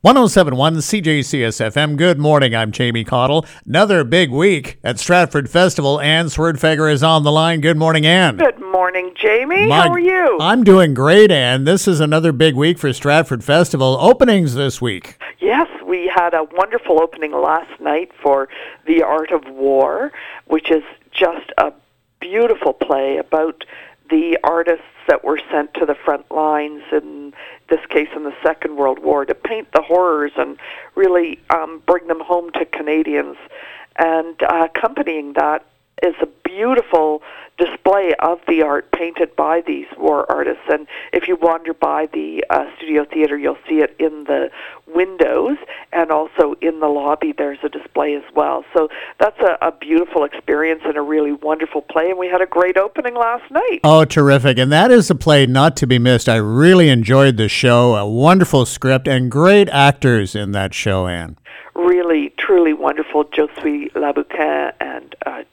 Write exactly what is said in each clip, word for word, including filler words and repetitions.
one oh seven point one C J C S F M. Good morning, I'm Jamie Cottle. Another big week at Stratford Festival. Anne Swerdfeger is on the line. Good morning, Anne. Good morning, Jamie. My, How are you? I'm doing great, Anne. This is another big week for Stratford Festival. Openings this week. Yes, we had a wonderful opening last night for The Art of War, which is just a beautiful play about the artists that were sent to the front lines, in this case in the Second World War, to paint the horrors and really um, bring them home to Canadians. And uh, accompanying that is a beautiful display of the art painted by these war artists. And if you wander by the uh, Studio Theatre, you'll see it in the windows, and also in the lobby there's a display as well. So that's a, a beautiful experience and a really wonderful play, and we had a great opening last night. Oh, terrific. And that is a play not to be missed. I really enjoyed the show, a wonderful script, and great actors in that show, Anne. Really, truly wonderful. Josue Laboucan and uh,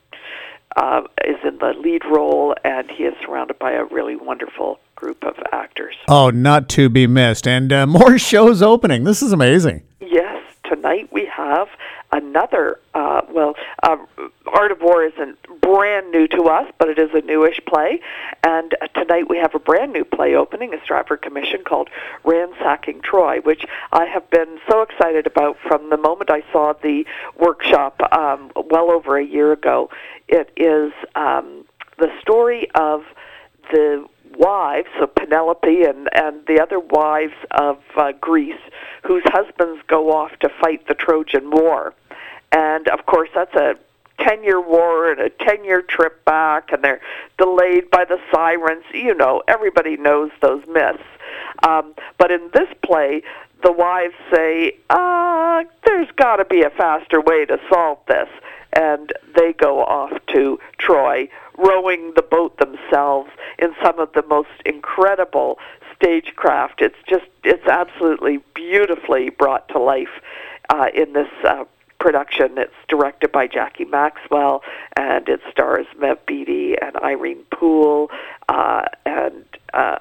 Uh, is in the lead role, and he is surrounded by a really wonderful group of actors. Oh, not to be missed. And uh, more shows opening. This is amazing. Yes, tonight we have another, uh, well, uh, Art of War isn't brand new to us, but it is a newish play. And uh, tonight we have a brand new play opening, a Stratford commission called Ransacking Troy, which I have been so excited about from the moment I saw the workshop um, well over a year ago. It is um, the story of the wives, so Penelope and, and the other wives of uh, Greece, whose husbands go off to fight the Trojan War. And, of course, that's a ten-year war and a ten-year trip back, and they're delayed by the sirens. You know, everybody knows those myths. Um, but in this play, the wives say, ah, there's got to be a faster way to solve this. And they go off to Troy, rowing the boat themselves in some of the most incredible stagecraft. It's just, it's absolutely beautifully brought to life uh, in this uh, production. It's directed by Jackie Maxwell, and it stars Mev Beatty and Irene Poole, uh, and uh,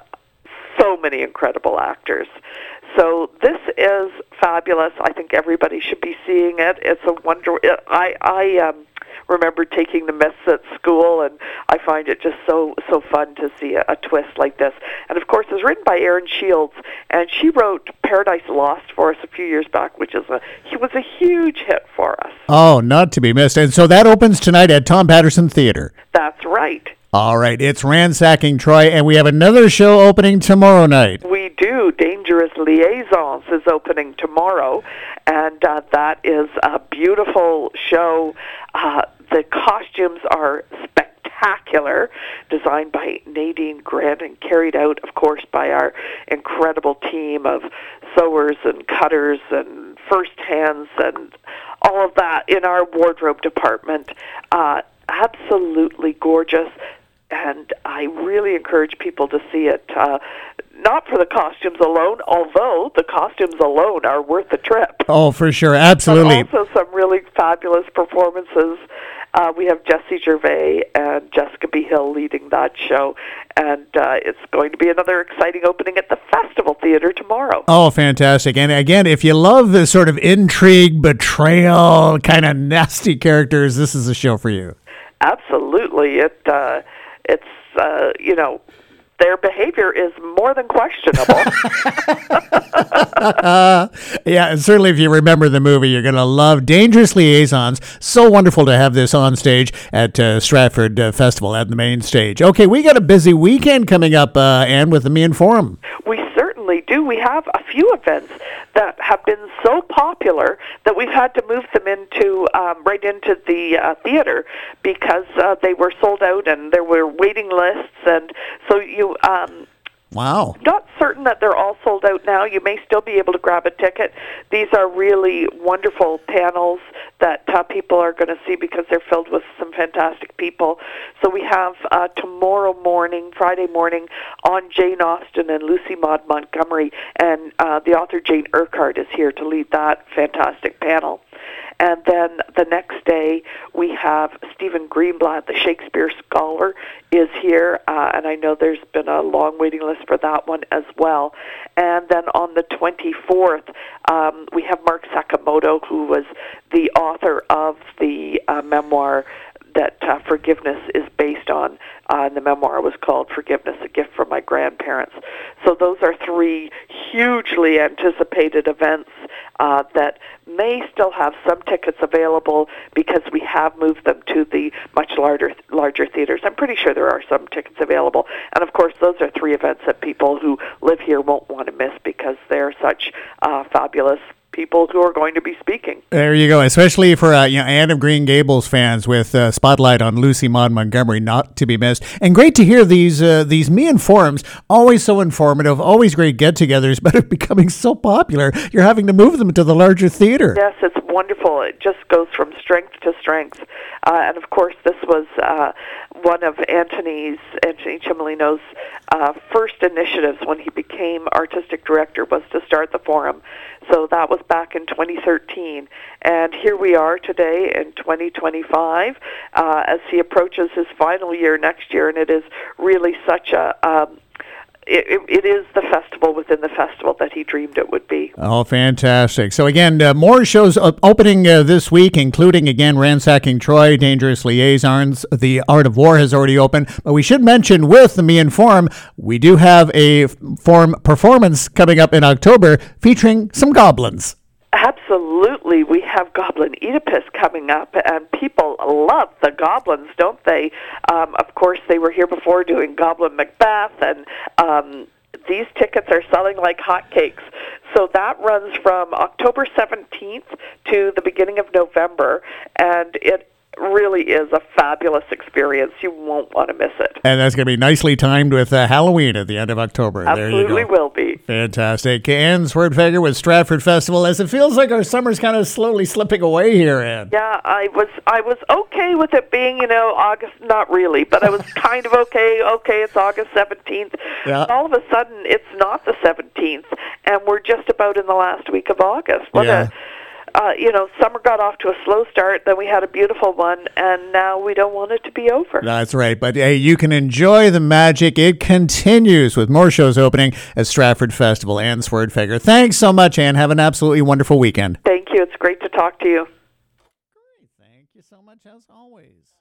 so many incredible actors. So this is fabulous. I think everybody should be seeing it. It's a wonder. I I um, remember taking the myths at school, and I find it just so so fun to see a, a twist like this. And of course, it's written by Erin Shields, and she wrote Paradise Lost for us a few years back, which is a it was a huge hit for us. Oh, not to be missed. And so that opens tonight at Tom Patterson Theatre. That's right. All right, it's Ransacking Troy, and we have another show opening tomorrow night. We do. Dangerous Liaisons is opening tomorrow, and uh, that is a beautiful show. Uh, the costumes are spectacular, designed by Nadine Grant and carried out, of course, by our incredible team of sewers and cutters and first hands and all of that in our wardrobe department. Uh, absolutely gorgeous. And I really encourage people to see it, uh, not for the costumes alone, although the costumes alone are worth the trip. Oh, for sure, absolutely. But also some really fabulous performances. Uh, we have Jessie Gervais and Jessica B. Hill leading that show, and uh, it's going to be another exciting opening at the Festival Theatre tomorrow. Oh, fantastic. And again, if you love this sort of intrigue, betrayal, kind of nasty characters, this is a show for you. Absolutely. It... Uh, It's, uh, you know, their behavior is more than questionable. uh, yeah, and certainly if you remember the movie, you're going to love Dangerous Liaisons. So wonderful to have this on stage at uh, Stratford uh, Festival at the main stage. Okay, we got a busy weekend coming up, uh, Anne, with the Meehan Forum. We certainly do. We have a few events that have been so popular that we've had to move them into um, right into the uh, theater because uh, they were sold out and there were waiting lists, and so you um, Wow. Not certain that they're all sold out now. You may still be able to grab a ticket. These are really wonderful panels that uh, people are going to see because they're filled with some fantastic people. So we have uh, tomorrow morning, Friday morning, on Jane Austen and Lucy Maud Montgomery, and uh, the author Jane Urquhart is here to lead that fantastic panel. And then the next day, we have Stephen Greenblatt, the Shakespeare scholar, is here, uh, and I know there's been a long waiting list for that one as well. And then on the twenty-fourth, um, we have Mark Sakamoto, who was the author of the uh, memoir that uh, Forgiveness is based on. Uh, and the memoir was called Forgiveness, A Gift from My Grandparents. So those are three hugely anticipated events uh, that may still have some tickets available because we have moved them to the much larger larger theaters. I'm pretty sure there are some tickets available. And, of course, those are three events that people who live here won't want to miss because they're such uh, fabulous people who are going to be speaking. There you go, especially for uh, you know, Anne of Green Gables fans with uh, Spotlight on Lucy Maud Montgomery, not to be missed. And great to hear these uh, these Me In forums, always so informative, always great get-togethers, but are becoming so popular, you're having to move them to the larger theater. Yes, it's wonderful. It just goes from strength to strength. Uh, and, of course, this was uh, one of Anthony's, Anthony Cimolino's uh, first initiatives when he became artistic director was to start the forum. So that was back in twenty thirteen. And here we are today in twenty twenty-five uh, as he approaches his final year next year. And it is really such a... Um, It, it is the festival within the festival that he dreamed it would be. Oh, fantastic. So, again, uh, more shows uh, opening uh, this week, including, again, Ransacking Troy, Dangerous Liaisons. The Art of War has already opened. But we should mention with the Me In Forum, we do have a forum performance coming up in October featuring some goblins. Absolutely. We have Goblin Oedipus coming up, and people love the goblins, don't they? Um, of course, they were here before doing Goblin Macbeth, and um, these tickets are selling like hotcakes. So that runs from October seventeenth to the beginning of November, and it really is a fabulous experience. You won't want to miss it. And that's going to be nicely timed with uh, Halloween at the end of October. Absolutely there you go. Will be. Fantastic. Anne Swerdfager with Stratford Festival, as it feels like our summer's kind of slowly slipping away here, Anne. Yeah, I was I was okay with it being, you know, August, not really, but I was kind of okay. Okay, it's August seventeenth. Yeah. All of a sudden, it's not the seventeenth, and we're just about in the last week of August. What Yeah. a... Uh, you know, summer got off to a slow start, then we had a beautiful one, and now we don't want it to be over. That's right. But, hey, you can enjoy the magic. It continues with more shows opening at Stratford Festival. Anne Swerdfager. Thanks so much, Anne. Have an absolutely wonderful weekend. Thank you. It's great to talk to you. Great. Thank you so much, as always.